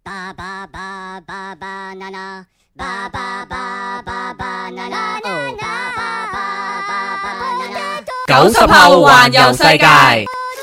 90後環遊世界，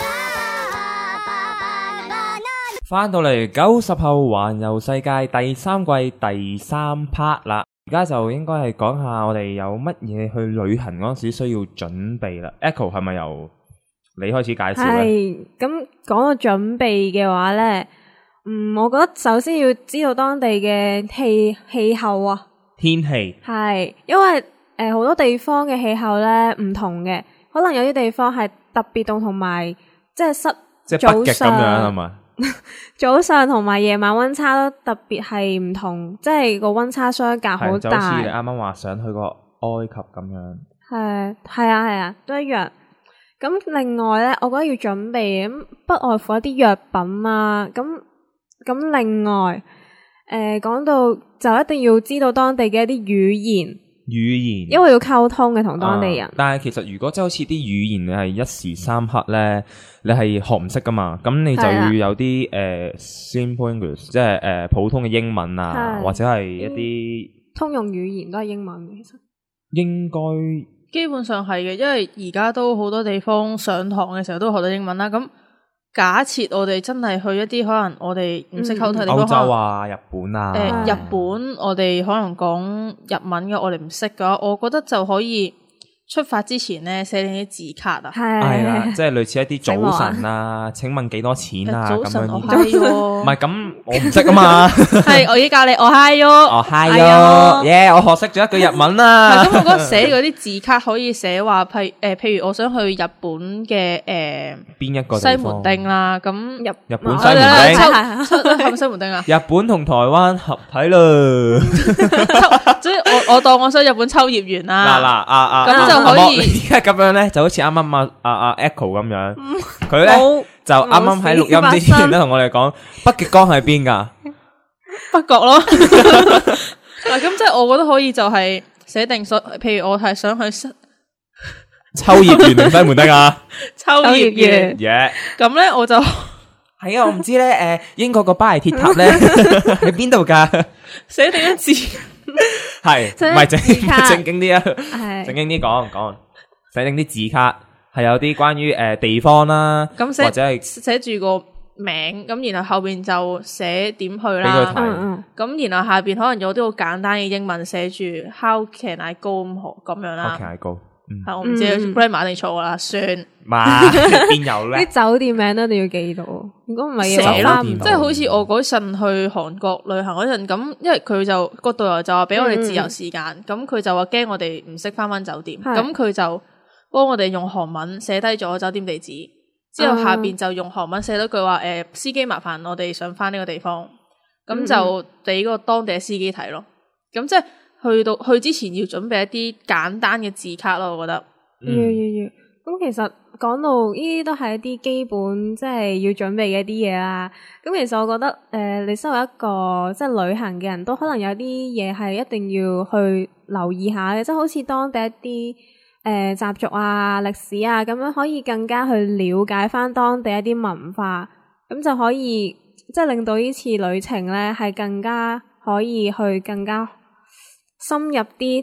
翻到嚟90後環遊世界第三季第3 part 啦。而家就應該係講下我哋有乜嘢去旅行嗰陣時需要準備啦。Echo 係咪由你開始介紹咧？ 係，咁講到準備嘅話咧，我覺得首先要知道當地嘅氣候啊，天氣係，因為好多地方嘅氣候咧唔同嘅，可能有啲地方係特別凍，同埋即係北極咁樣係嘛？ 早上同埋夜晚溫差都特別係唔同，即係個溫差相隔好大。 就好似你啱啱話想去個埃及咁樣。 係啊，都一樣。咁另外咧，我覺得要準備咁不外乎一啲藥品啊。咁另外，講到就一定要知道當地嘅一啲語言，因為要溝通嘅同當地人。 但係其實如果即係好似啲語言你係一時三刻咧，你係學唔識噶嘛，咁你就要有啲simple English， 即係普通嘅英文啊，或者係一啲通用語言都係英文嘅。其實應該基本上係嘅，因為而家都好多地方上堂嘅時候都學到英文啦。咁假設我哋真係去一啲可能我哋唔識溝通嘅地方， 歐洲啊、日本啊， 日本我哋可能講日文嘅，我哋唔識嘅話，我覺得就可以出發之前咧寫定啲字卡啊， 係啦，即係類似一啲早晨啊，請問幾多錢啊？ 早晨我嗨喲，唔係咁我唔識啊嘛， 係我已經教你我嗨喲， 我嗨喲，耶！我學識咗一句日文啦。 咁我覺得寫嗰啲字卡可以寫話，譬如我想去日本嘅邊一個西門町啦，咁日本西門町係咪西門町啊？ 日本同台灣合體咯， 即係我當我想日本秋葉原啦， 咁就可以而家咁樣咧，就好似啱啱阿 Echo 咁樣，佢咧就啱啱喺錄音之前咧同我哋講北極光喺邊噶？ 北角咯。嗱，咁即係我覺得可以就係寫定譬如我係想去秋葉原定西門町啊？ 秋葉原，咁咧我就係啊，我唔知咧，英國個巴黎鐵塔咧喺邊度噶？ 寫定一字。 係，唔係正經啲啊？正經啲講，寫定啲字卡，係有啲關於地方啦，或者係寫住個名，咁然後後邊就寫點去啦。咁然後下邊可能有啲好簡單嘅英文寫住 How can I go 咁樣啦。 How can I go？ 係我唔知 grammar 定錯啦，算。 邊有咧？ 啲酒店名都一定要記到，如果唔係寫啦，即係好似我嗰陣去韓國旅行嗰陣，咁因為佢就個導遊就話俾我哋自由時間，咁佢就話驚我哋唔識翻酒店，咁佢就幫我哋用韓文寫低咗酒店地址，之後下邊就用韓文寫咗句話，司機麻煩我哋想翻呢個地方，咁就俾個當地嘅司機睇咯。咁即係去之前要準備一啲簡單嘅字卡咯，我覺得。 要。咁其實講到呢啲都係一啲基本，即係要準備嘅一啲嘢啦。咁其實我覺得，你身為一個即係旅行嘅人都可能有啲嘢係一定要去留意下嘅，即係好似當地一啲習俗啊、歷史啊，咁樣可以更加去了解翻當地一啲文化，咁就可以即係令到呢次旅程咧係更加可以去更加深入啲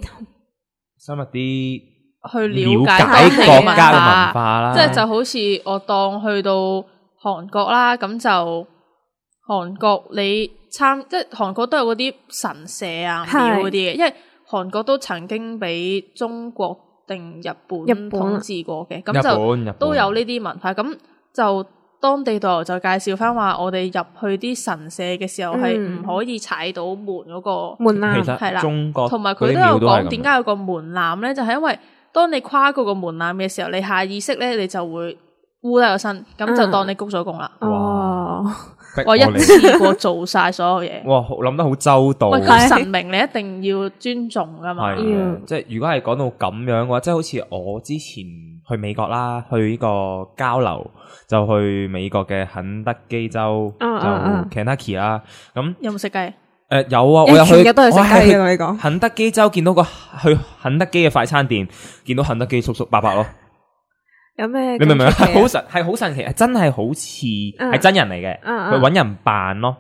去了解國家嘅文化啦， 即係就好似我當去到韓國啦，咁就韓國即係韓國都有嗰啲神社啊廟嗰啲嘅，因為韓國都曾經俾中國定日本統治過嘅，咁就都有呢啲文化。咁就當地導遊就介紹翻話，我哋入去啲神社嘅時候係唔可以踩到門嗰個門檻， 係啦， 中國同埋佢都有講點解有個門檻咧，就係因為當你跨過個門檻嘅時候，你下意識咧，你就會烏低個身，咁就當你鞠咗躬啦。我一次過做晒所有嘢。哇， 諗得好周到。 喂，神明你一定要尊重噶嘛。 即係如果係講到咁樣嘅話，即係好似我之前去美國啦，去呢個交流，就去美國嘅肯德基州，就 Kentucky 啦。咁有冇食雞？ 有啊，我有去， 全日都係食雞嘅，同你講。 肯德基州見到去肯德基嘅快餐店，見到肯德基叔叔伯伯咯。 有咩？ 你明唔明啊？係好神奇，係真係好似係真人嚟嘅，佢搵人扮咯。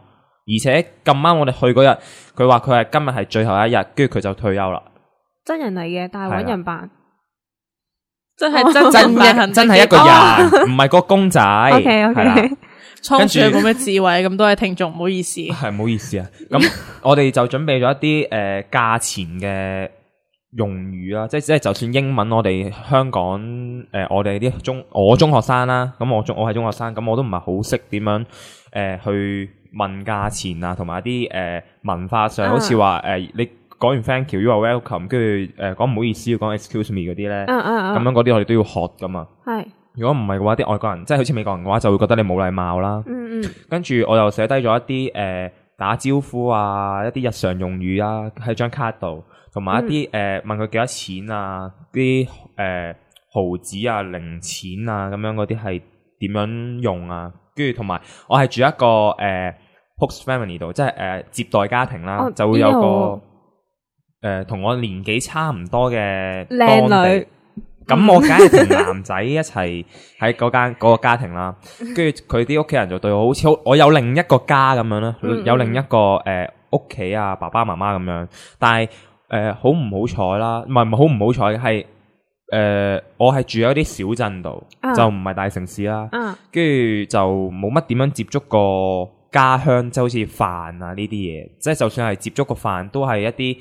而且咁啱我哋去嗰日，佢話佢係今日係最後一日，跟住佢就退休啦。 真人嚟嘅，但係揾人扮。 真係真人真係一個人，唔係個公仔。 OK， 係啦。 倉鼠冇咩智慧，咁多位聽眾唔好意思。 係唔好意思啊。咁我哋就準備咗一啲價錢嘅用語啦，即係就算英文，我哋香港我哋啲我中學生啦，咁我係中學生，咁我都唔係好識點樣去問價錢啊，同埋一啲文化上，好似話你講完 thank you，you are welcome， 跟住講唔好意思，要講 excuse me 嗰啲咧，咁樣嗰啲我哋都要學噶嘛。係。如果唔係嘅話，啲外國人即係好似美國人嘅話，就會覺得你冇禮貌啦。跟住我又寫低咗一啲打招呼啊，一啲日常用語啊，喺張卡度，同埋一啲問佢幾多錢啊，啲毫子啊、零錢啊咁樣嗰啲係點樣用啊？跟住同埋我係住一個host family 度，即係接待家庭啦，就會有個同我年紀差唔多嘅靚女。 咁我梗係同男仔一齊喺嗰個家庭啦，跟住佢啲屋企人就對我好似我有另一個家咁樣啦，有另一個屋企啊，爸爸媽媽咁樣，但係好唔好彩啦，唔係好唔好彩係我係住喺啲小鎮度，就唔係大城市啦，跟住就冇乜點樣接觸過家鄉，即係好似飯啊呢啲嘢，即係就算係接觸個飯，都係一啲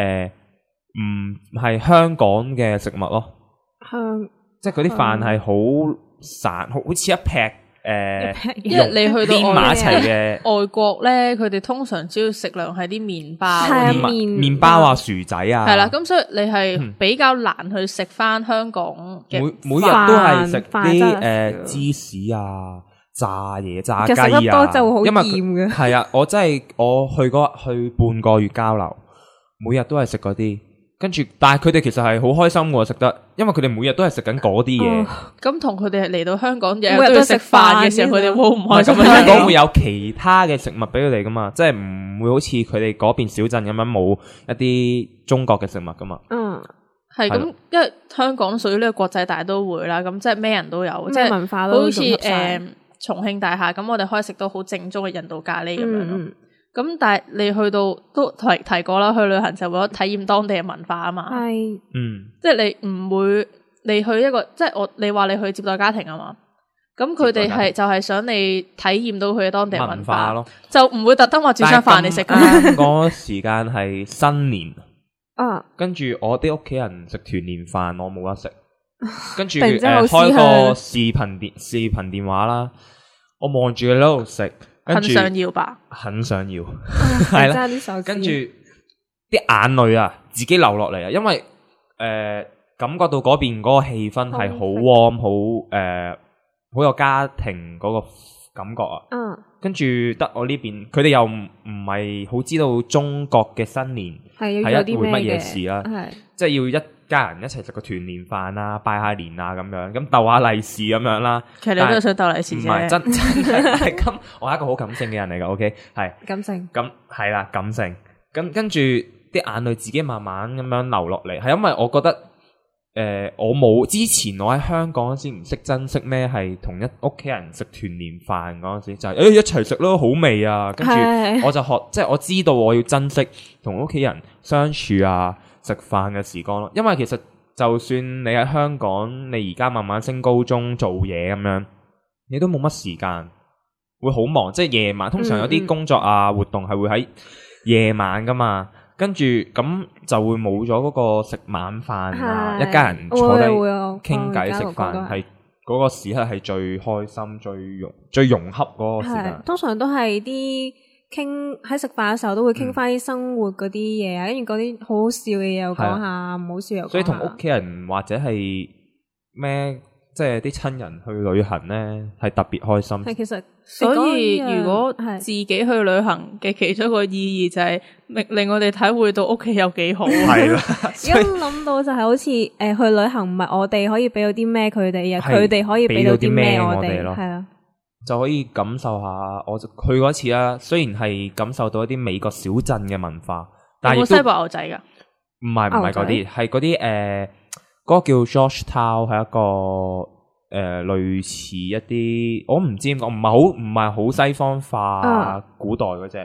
唔係香港嘅食物咯。即係嗰啲飯係好散，好似一劈因為你去到連埋一齊嘅外國咧，佢哋通常主要食量係啲麵包， 麵包啊、薯仔啊， 係啦，咁所以你係比較難去食翻香港嘅每日都係食啲芝士啊、炸嘢、炸雞啊， 食得多就好厭嘅。 係啊，我真係我去半個月交流，每日都係食嗰啲。跟住，但係佢哋其實係好開心喎，食得，因為佢哋每日都係食緊嗰啲嘢。咁同佢哋嚟到香港日日都要食飯嘅時候，佢哋會唔開心？ 香港會有其他嘅食物俾佢哋噶嘛，即係唔會好似佢哋嗰邊小鎮咁樣冇一啲中國嘅食物噶嘛。 係咁，因為香港屬於呢個國際大都會啦，咁即係咩人都有，即係文化都好似重慶大廈咁，我哋可以食到好正宗嘅印度咖喱咁樣咯。咁但係你去到都提過啦，去旅行就為咗體驗當地嘅文化啊嘛。係，即係你唔會你去一個即係你話你去接待家庭啊嘛。咁佢哋就係想你體驗到佢嘅當地文化咯，就唔會特登話煮餐飯你食。 嗰時間係新年，跟住我啲屋企人食團年飯，我冇得食。跟住開個視頻電話啦，我望住佢喺度食。 很想要吧， 很想要，係啦。跟住啲眼淚啊，自己流落嚟啊，因為感覺到嗰邊嗰個氣氛係好 warm，好有家庭嗰個感覺啊。跟住得我呢邊，佢哋又唔係好知道中國嘅新年係一回乜嘢事啦，即係要一家人一齊食個團年飯啊，拜下年啊咁樣，咁鬥下利是咁樣啦。 其實你都係想鬥利是啫。唔係真係咁，我係一個好感性嘅人嚟噶。OK， 係感性。 咁係啦，感性。跟住啲眼淚自己慢慢咁樣流落嚟，係因為我覺得我冇之前我喺香港嗰時唔識珍惜咩係同屋企人食團年飯嗰陣時，就係一齊食咯，好味啊！跟住我就學，即係我知道我要珍惜同屋企人相處啊。食飯嘅時光咯，因為其實就算你喺香港，你而家慢慢升高中做嘢咁樣，你都冇乜時間，會好忙。即係夜晚，通常有啲工作啊活動係會喺夜晚噶嘛，跟住咁就會冇咗嗰個食晚飯啊，一家人坐低傾偈食飯，係嗰個時刻係最開心、最融洽嗰個時間。 通常都係啲。喺食飯嘅時候都會傾翻啲生活嗰啲嘢啊，跟住嗰啲好好笑嘅嘢又講下，唔好笑又講下。 所以同屋企人或者係咩，即係啲親人去旅行咧，係特別開心。 係其實， 所以如果自己去旅行嘅其中一個意義就係令我哋體會到屋企有幾好。 係啦， 而家諗到就係好似去旅行唔係我哋可以俾到啲咩佢哋，佢哋可以俾到啲咩我哋咯，係啊。 就可以感受下，我去嗰次啦。雖然係感受到一啲美國小鎮嘅文化，但係有冇西部牛仔噶？ 唔係嗰啲，係嗰啲嗰個叫 Georgetown， 係一個類似一啲，我唔知點講，唔係好西方化古代嗰隻，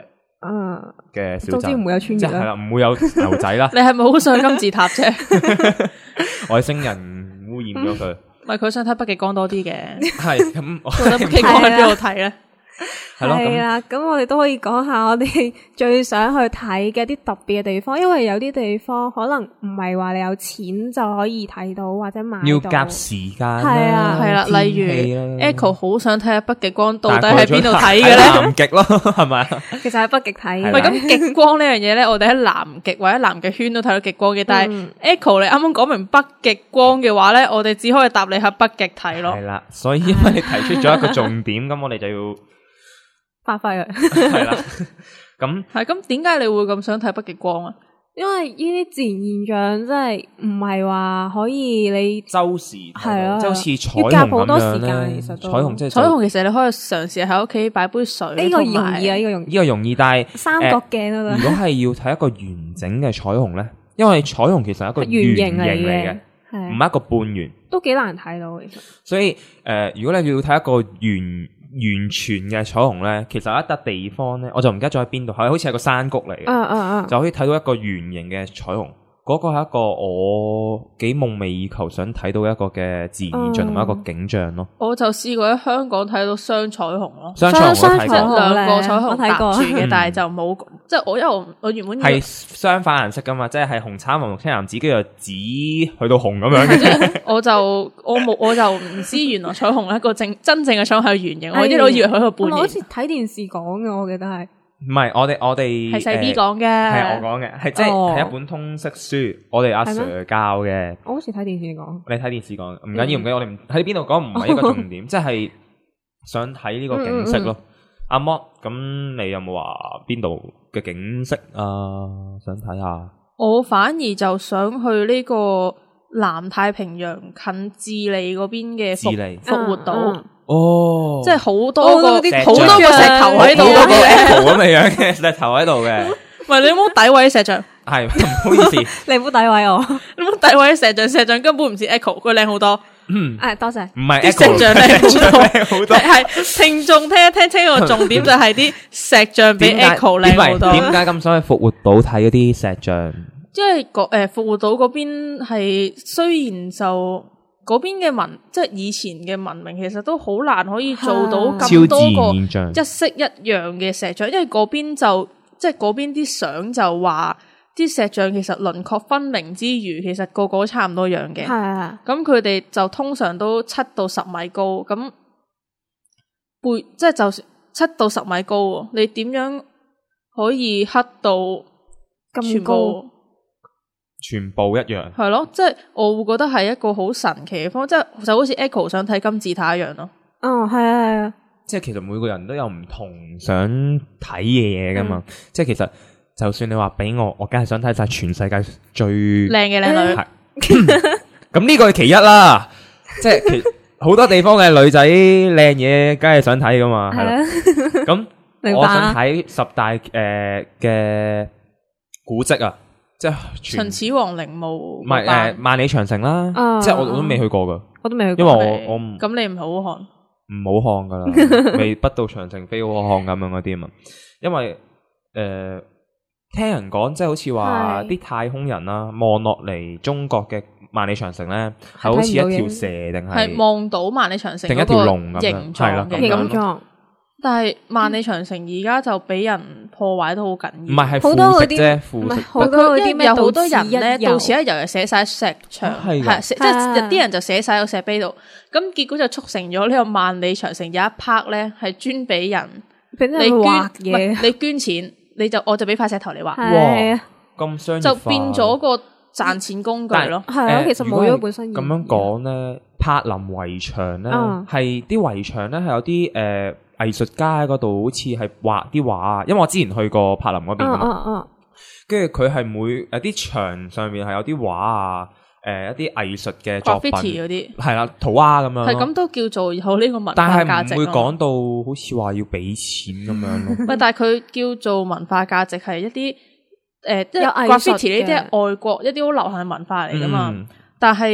嘅小鎮， 總之唔會有穿越啦。 即係啦，唔會有牛仔啦。 你係咪好想金字塔啫？ 外星人污染咗佢， 唔係佢想睇北極光多啲嘅， 係咁，我覺得北極光喺邊度睇咧？ 係咯咁。 係啦，咁我哋都可以講下我哋最想去睇嘅啲特別嘅地方，因為有啲地方可能唔係話你有錢就可以睇到或者買到， 要夾時間係啊係啦，例如天氣啦 Echo 好想睇下北極光到底但係喺邊度睇嘅喺咧？ 南極咯，係咪啊？ 其實喺北極睇嘅。 係啦喂，咁極光呢樣嘢咧，我哋喺南極或者南極圈都睇到極光嘅，但係 Echo 你啱啱講明北極光嘅話咧，我哋只可以答你喺北極睇咯係。啦，所以因為你提出咗一個重點，咁我哋就要發揮佢， 係啦。咁係咁，點解你會咁想睇北極光啊？ 因為呢啲自然現象真係唔係話可以你周時係咯即係好似彩要夾好虹咁樣多時間咧， 其實都彩虹即係彩虹其實你可以嘗試喺屋企擺杯水， 呢個容同埋易啊，呢個容易。 呢個容易，但係三角鏡啊如果係要睇一個完整嘅彩虹咧，因為彩虹其實係一個圓形嚟嘅，唔係係一個半圓， 都幾難睇到其實。 所以如果你要睇一個完全嘅彩虹咧，其實有一笪地方咧，我就唔記得咗喺邊度，係好似係個山谷嚟嘅，就可以睇到一個圓形嘅彩虹。嗰個係一個我幾夢寐以求想睇到一個嘅自然現象同埋一個景象咯。 我就試過喺香港睇到雙彩虹咯， 雙彩虹我雙睇過， 即係兩個彩虹我睇過搭住嘅嗯， 但係就冇，即係因為我原本以為係相反顏色噶嘛，即係紅橙黃綠青藍紫，跟住就紫去到紅咁樣嘅。 我就唔知原來彩虹一個真正嘅彩虹係圓形，我係一路以為佢係個半形， 我好似睇電視講嘅，我記得係。 唔係，我哋係細 B 講嘅， 係我講嘅，係即係哦係一本通識書，我哋阿係咩 Sir 教嘅。 我好似睇電視講。 你睇電視講，唔緊要唔緊要，我哋唔喺邊度講唔係一個重點，即係想睇呢個景色咯。阿 Mo，咁你有冇話邊度嘅景色啊？想睇下？ 我反而就想去呢個南太平洋近智利嗰邊嘅智利復活島， 哦， 即係好多個啲好多個石頭喺度好多個嘅。 Echo 咁嘅樣嘅石頭喺度嘅， 唔係你有冇詆毀石像？ 係唔好意思， 你唔好詆毀我。 你有冇詆毀石像？石像根本唔似 Echo，佢靚好多。 誒，多謝。 唔係啲 Echo 石像靚好多靚好多。 係聽眾聽一聽清楚個重點就係啲石像比 Echo 靚好多。 點解咁想去復活島睇嗰啲石像？ 因為復活島嗰邊係雖然就嗰邊嘅即係以前嘅文明，其實都好難可以做到超自咁多個然現象， 一式一樣嘅石像，因為嗰邊就即係嗰邊啲相就話啲石像其實輪廓分明之餘，其實個個都差唔多樣嘅。 係啊， 咁佢哋就通常都7到10米高，咁即係就算7到10米高喎，你點樣可以黑到咁高？ 全部一樣。 係咯，即係我會覺得係一個好神奇嘅方法，即係就好似 Echo 想睇金字塔一樣咯。 哦，係啊，係啊。 即係其實每個人都有唔同想睇嘅嘢噶嘛。即係其實就算你話俾我梗係想睇晒全世界最靚嘅靚女， 係咁呢個係其一啦。即係好多地方嘅女仔靚嘢，梗係想睇噶嘛。係係啦。 啊。 咁明白我想睇10大嘅古蹟啊，即係秦始皇陵墓唔係萬里長城啦。 啊即係我都未去過噶， 我都未去過。 因為我唔咁你唔好看。 唔好看噶啦，未不到長城非好看咁樣嗰啲啊嘛。因為聽人講，即係好似話係啲太空人啦，望落嚟中國嘅萬里長城咧，係好似一條蛇定係係望到萬里長城定一嗰個條龍咁樣形係啦狀嘅形咁， 狀。 但係萬里長城而家就俾人破壞得好緊要。 唔係係好多嗰啲腐蝕啫， 唔係腐蝕好多嗰啲咩因為有好多到人咧， 此一遊到此一遊又寫晒石牆， 係㗎係即係有啲人就寫晒個石碑度，咁結果就促成咗呢個萬里長城有一 part 咧係專俾人俾人你捐畫唔係嘢， 你捐錢，我就俾塊石頭你畫， 係啊， 咁商業就化變咗個賺錢工具咯。 係啊，其實冇咗本身意義咁樣講咧，柏林圍牆咧嗯係啲圍牆咧係有啲藝術家喺嗰度，好似係畫啲畫。因為我之前去過柏林嗰邊㗎嘛，跟住佢係有啲牆上面係有啲畫啊，一啲藝術嘅作品 graffiti 嗰啲係啦，塗鴉咁樣咯。 係咁都叫做有呢個文但化價值係唔會講咯。 到好似話要俾錢咁樣咯。 喂，但係佢叫做文化價值係一啲即係有藝術 graffiti 呢啲嘅係外國一啲好流行嘅文化嚟噶嘛。 嗯但係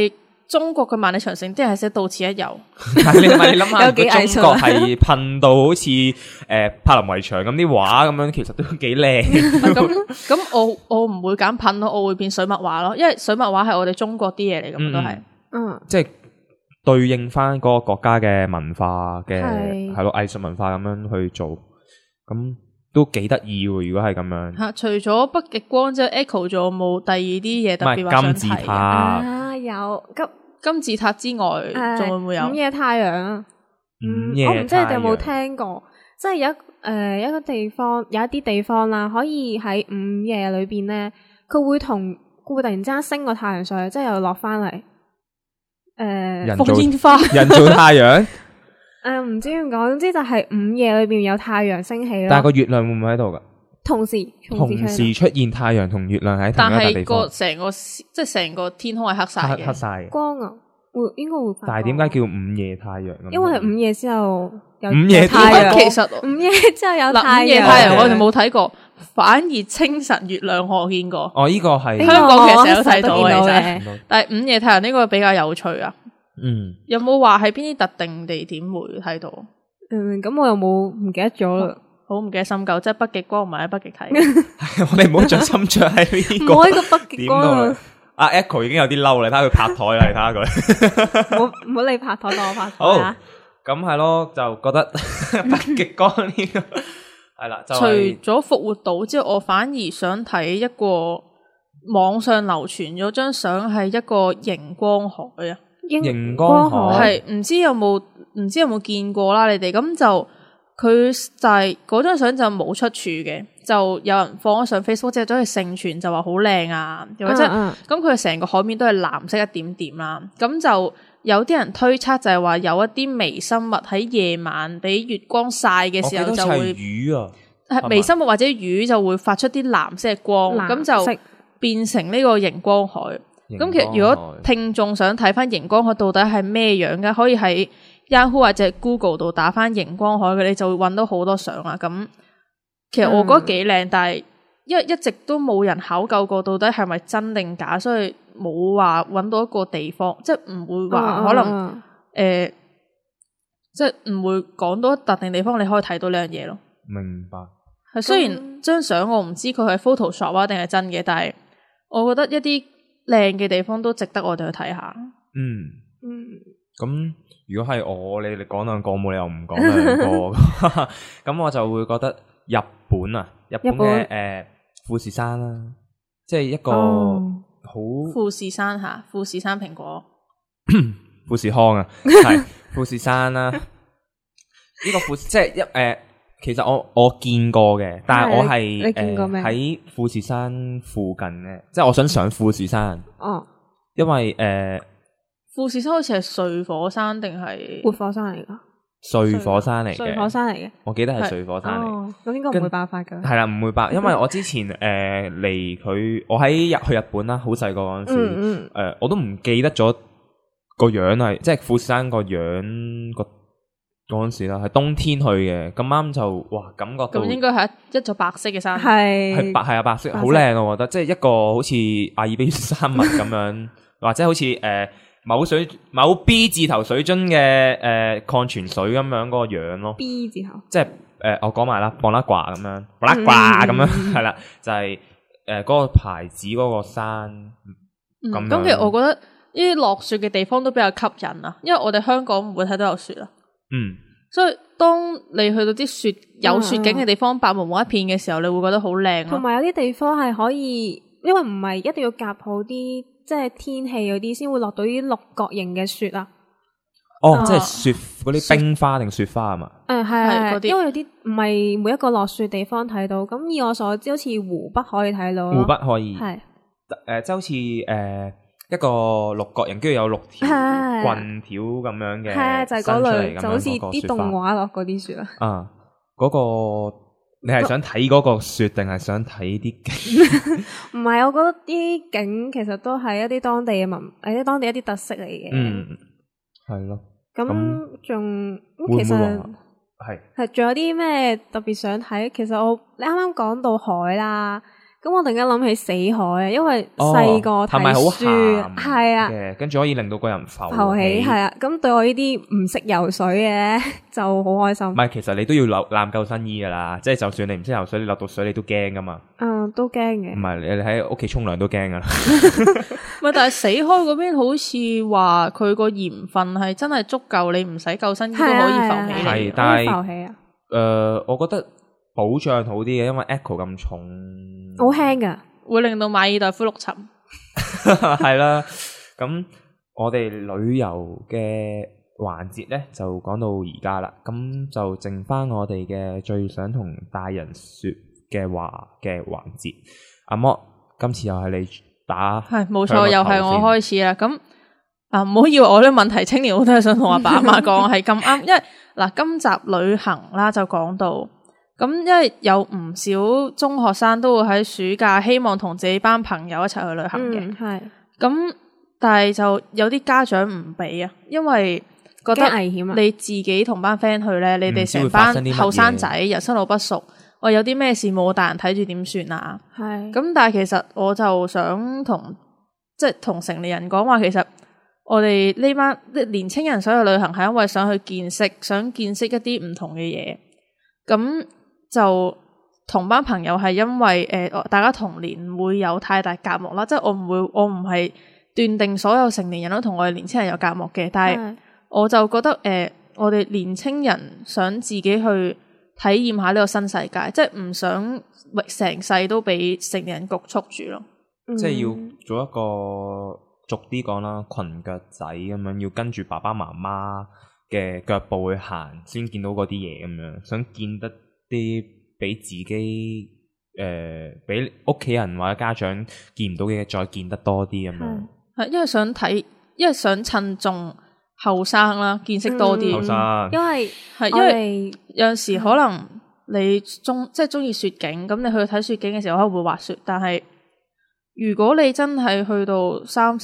中國嘅萬里長城啲人係寫到此一遊， 但係你諗下， 有幾藝術中國係噴到好似柏林圍牆咁啲畫咁樣，其實都幾靚。 咁我唔會揀噴咯，我會變水墨畫咯，因為水墨畫係我哋中國啲嘢嚟㗎嘛，都係， 即係對應翻嗰個國家嘅文化嘅係咯藝術文化咁樣去做，咁都幾得意喎。如果係咁樣嚇，除咗北極光之後 Echo 仲有冇第二啲嘢特別話想金字睇塔啊有金字塔之外，仲會唔會有午夜太陽啊？ 午夜我唔知你哋有冇太陽聽過，即係一個地方，有一啲地方啦，可以喺午夜裏邊咧，佢會突然之間升個太陽上去，即係又落翻嚟。 放人造煙花， 人造太陽， 唔知點講，總之就係午夜裏邊有太陽升起咯。 但係個月亮會唔會喺度噶？ 同時出現太陽同月亮喺同但一笪地方， 係即係成個天空係黑晒嘅， 黑晒嘅。 光啊，應該會發光。 但係點解叫午夜太陽咁？ 因為係午夜之後有午夜太陽， 其實午夜之後有嗱太陽。 午夜太陽我哋冇睇過，反而清晨月亮我見過。 哦，呢個係香港其實成日都睇到嘅， 其實。但係午夜太陽呢個比較有趣啊。有冇話喺邊啲特定地點會睇到？ 咁我又唔記得咗啦。 好唔記得深究，即係北極光唔係喺北極睇。 我哋唔好着心着喺呢個。 唔可以個北極光阿 Echo 已經有啲嬲啦，睇下佢拍台啦，你睇下佢。 唔好你拍台，當我拍台好， 啊！ 咁係咯，就覺得北極光呢個係啦。 除咗復活島之後，我反而想睇一個網上流傳咗張相，係一個熒光海啊！ 熒光海係唔知有冇見過啦？你哋咁就。佢就係嗰張相就冇出處嘅，就有人放咗上 Facebook，即係走去盛傳就話好靚啊，又或者咁佢成個海面都係藍色一點點啦。咁就有啲人推測就係話有一啲微生物喺夜晚俾月光曬嘅時候就會魚啊， 係微生物或者魚就會發出啲藍色嘅光，咁就變成呢個熒光海。咁其實如果聽眾想睇翻熒光海到底係咩樣嘅，可以喺Yahoo 或者 Google 度打翻熒光海嘅，你就會揾到好多相啦。咁其實我覺得幾靚，但係因為一直都冇人考究過到底係咪真定假，所以冇話揾到一個地方，即係唔會話可能即係唔會講到特定地方你可以睇到呢樣嘢咯。 明白。 係雖然張相我唔知佢係 Photoshop 啊定係真嘅，但係我覺得一啲靚嘅地方都值得我哋去睇下。 咁如果係我，你哋講兩個冇理由唔講兩個，咁我就會覺得日本嘅富士山啦，即係一個好富士山吓，富士山蘋果， 富士康啊，係富士山啦。呢個即係其實我見過嘅，但係我係喺富士山附近嘅，即係我想上富士山。因為富士山好似係睡火山定係活火山嚟噶？ 睡火山嚟嘅， 睡火山嚟嘅。 我記得係睡火山嚟。 咁應該唔會爆發噶。 係啦，唔會爆，因為我之前嚟佢，我去日本啦，好細個嗰陣時，我都唔記得咗個樣係，即係富士山個樣嗰陣時啦，係冬天去嘅，咁啱就哇感覺到。咁應該係一座白色嘅山。 係白色，好靚我覺得，即係一個好似阿爾卑斯山脈咁樣，或者好似某 B 字頭水樽嘅礦泉水咁樣嗰個樣咯。 B 字頭， 即係我講埋啦，博拉掛咁樣，博拉掛咁樣係啦，就係嗰個牌子嗰個山咁樣。 咁其實我覺得呢啲落雪嘅地方都比較吸引啊，因為我哋香港唔會睇到有雪啊。所以當你去到啲有雪景嘅地方，白茫茫一片嘅時候，你會覺得好靚咯。 同埋有啲地方係可以，因為唔係一定要夾好啲，即係天氣嗰啲先會落到啲六角形嘅雪啊。 即係雪嗰啲冰花定雪花啊嘛？ 係嗰啲， 因為有啲唔係每一個落雪地方睇到。咁以我所知，好似湖北可以睇到。 湖北可以係即係好似一個六角形，跟住有6條棍條咁樣嘅， 係就係嗰類，就好似啲動畫落嗰啲雪啦。 嗰個你係想睇嗰個雪，定係想睇啲景？ 唔係，我覺得啲景其實都係一啲當地嘅當地一啲特色嚟嘅。 係咯。 咁仲其實係仲有啲咩特別想睇？其實你啱啱講到海啦。 咁我突然間諗起死海啊，因為細個睇係咪好書鹹係啊。 嘅，跟住可以令到個人浮浮起係啊，咁對我呢啲唔識游水嘅咧就好開心。 唔係，其實你都要攬救生衣噶啦，即係就算你唔識游水，你落到水你都驚噶嘛。 都驚嘅。 唔係，你喺屋企沖涼都驚噶啦。 唔係，但係死海嗰邊好似話佢個鹽分係真係足夠，你唔使救生衣都可以浮起嚟。 係，但係浮起啊。 我覺得保障好啲嘅，因為 Echo 咁重， 好輕噶， 會令到馬爾代夫陸沉。 係啦。咁我哋旅遊嘅環節咧就講到而家啦，咁就剩翻我哋嘅最想同大人說嘅話嘅環節。阿莫，今次又係你打， 係冇錯，又係我開始啦。咁唔好以為我啲問題青年我都係想同阿爸阿媽講，係咁啱。因為嗱，今集旅行啦就講到，咁因為有唔少中學生都會喺暑假希望同自己班朋友一齊去旅行嘅， 係。 咁但係就有啲家長唔俾啊，因為覺得危險啊。 你自己同班 friend 去咧，你哋成班後生仔人生路不熟，我有啲咩事冇大人睇住點算啊？ 係。 咁但係其實我就想同成年人講話，其實我哋呢班年青人想去旅行係因為想去想見識一啲唔同嘅嘢。咁就同班朋友係因為大家童年唔會有太大隔膜啦，即係我唔係斷定所有成年人都同我哋年青人有隔膜嘅，但係我就覺得我哋年青人想自己去體驗下呢個新世界，即係唔想成世都俾成年人局促住咯。 即係要做一個俗啲講啦，裙腳仔咁樣，要跟住爸爸媽媽嘅腳步去行，先見到嗰啲嘢咁樣，想見得啲俾自己俾屋企人或者家長見唔到嘅嘢，再見得多啲咁樣。 係因為想趁仲後生啦，見識多啲。後生， 因為有陣時可能你中意雪景，咁你去睇雪景嘅時候可能會滑雪，但係如果你真係去到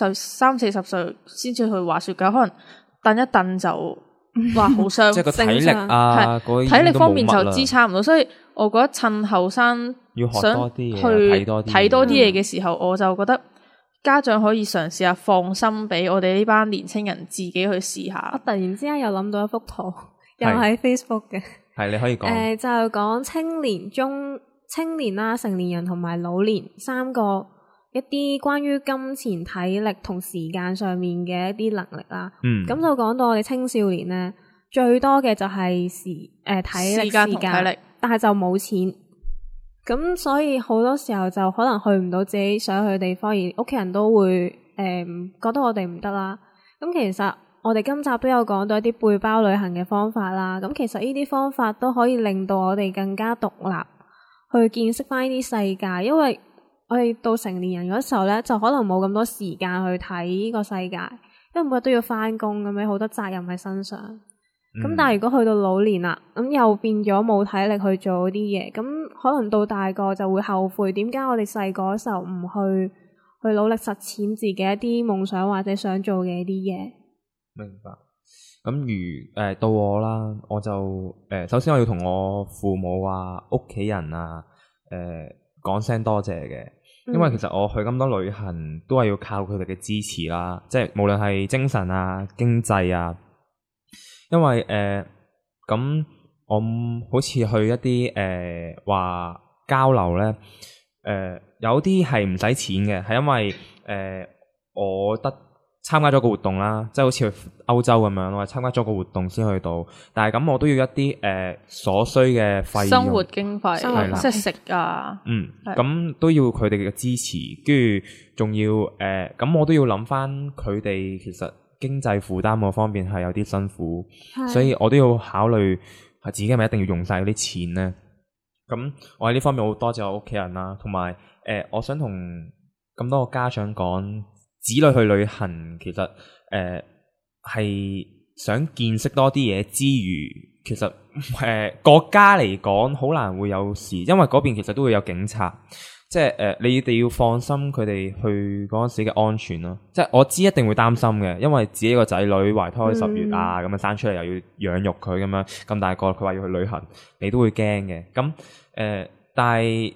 30-40歲先至去滑雪嘅，可能蹬一蹬就哇好傷， 即係個體力啊， 體力方面就支撐唔到，所以我覺得趁後生要學多啲嘢， 去睇多啲嘢嘅時候，我就覺得家長可以嘗試下放心俾我哋呢班年青人自己去試下。 我突然之間又諗到一幅圖，又喺 Facebook 嘅， 係你可以講就係講青年啦、成年人同埋老年三個一啲關於金錢、體力同時間上面嘅一啲能力啦。咁就講到我哋青少年咧，最多嘅就係體力、時間，但係就冇錢。咁所以好多時候就可能去唔到自己想去嘅地方，而屋企人都會覺得我哋唔得啦。咁其實我哋今集都有講到一啲背包旅行嘅方法啦。咁其實呢啲方法都可以令到我哋更加獨立，去見識翻呢啲世界。因為我哋到成年人嗰時候咧，就可能冇咁多時間去睇呢個世界，因為每日都要翻工咁樣，好多責任喺身上。咁但係如果去到老年啦，咁又變咗冇體力去做啲嘢，咁可能到大個就會後悔，點解我哋細個嗰時候唔去努力實踐自己一啲夢想或者想做嘅一啲嘢。 明白。咁到我啦，我就首先我要同我父母啊、屋企人啊講聲多謝嘅，因為其實我去咁多旅行都係要靠佢哋嘅支持啦，即係無論係精神啊、經濟啊。因為咁我好似去一啲話交流咧，有啲係唔使錢嘅，係因為我參加咗個活動啦，即係好似去歐洲咁樣，我係參加咗個活動先去到，但係咁我都要一啲所需嘅費用， 生活經費， 係啦， 即係食啊， 咁都要佢哋嘅支持，跟住仲要咁我都要諗翻佢哋其實經濟負擔嗰方面係有啲辛苦，所以我都要考慮係自己係咪一定要用晒嗰啲錢咧。咁我喺呢方面好多謝我屋企人啦，同埋我想同咁多個家長講，子女去旅行其實係想見識多啲嘢之餘，其實國家嚟講好難會有事，因為嗰邊其實都會有警察。即係你哋要放心佢哋去嗰陣時嘅安全咯。即係我知一定會擔心嘅，因為自己個仔女懷胎10月啊，咁樣生出嚟又要養育佢咁樣咁大個，佢話要去旅行，你都會驚嘅。咁但係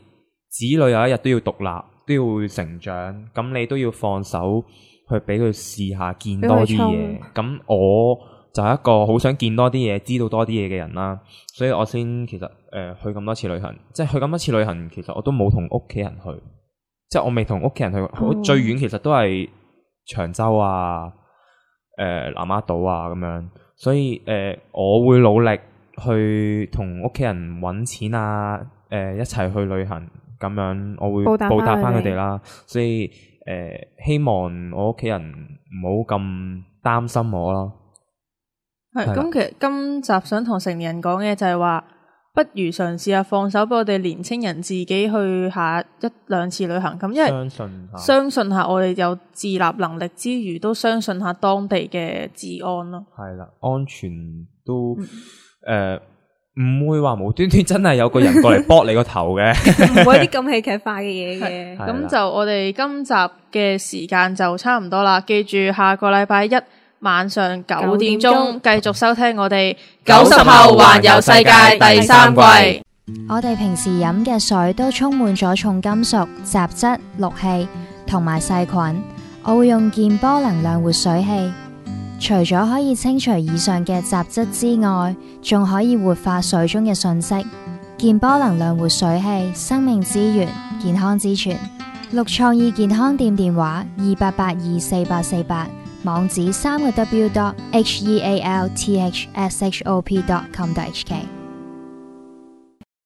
子女有一日都要獨立，都要成長，咁你都要放手去俾佢試下見多啲嘢。咁我就係一個好想見多啲嘢、知道多啲嘢嘅人啦，所以我先其實去咁多次旅行，即係去咁多次旅行，其實我都冇同屋企人去，即係我未同屋企人去，最遠其實都係長洲啊、南丫島啊咁樣，所以我會努力去同屋企人揾錢啊，一齊去旅行。咁樣我會報答翻佢哋啦，所以希望我屋企人唔好咁擔心我咯。 係咁，其實今集想同成年人講嘅就係話，不如嘗試下放手俾我哋年青人自己去下一兩次旅行。咁因為相信下我哋有自立能力之餘，都相信下當地嘅治安咯。係啦，安全都唔會話無端端真係有個人過嚟剝你個頭嘅， 唔會啲咁戲劇化嘅嘢嘅。 咁就我哋今集嘅時間就差唔多啦，記住下個禮拜一晚上9點鐘繼續收聽我哋90後環遊世界第3季。 我哋平時飲嘅水都充滿咗重金屬、雜質、氯氣同埋細菌，我會用健波能量活水器。除咗可以清除以上嘅雜質之外，仲可以活化水中嘅訊息。健波能量活水器，生命之源，健康之泉。綠創意健康店電話28824848，網址3個W.healthshop.com.hk。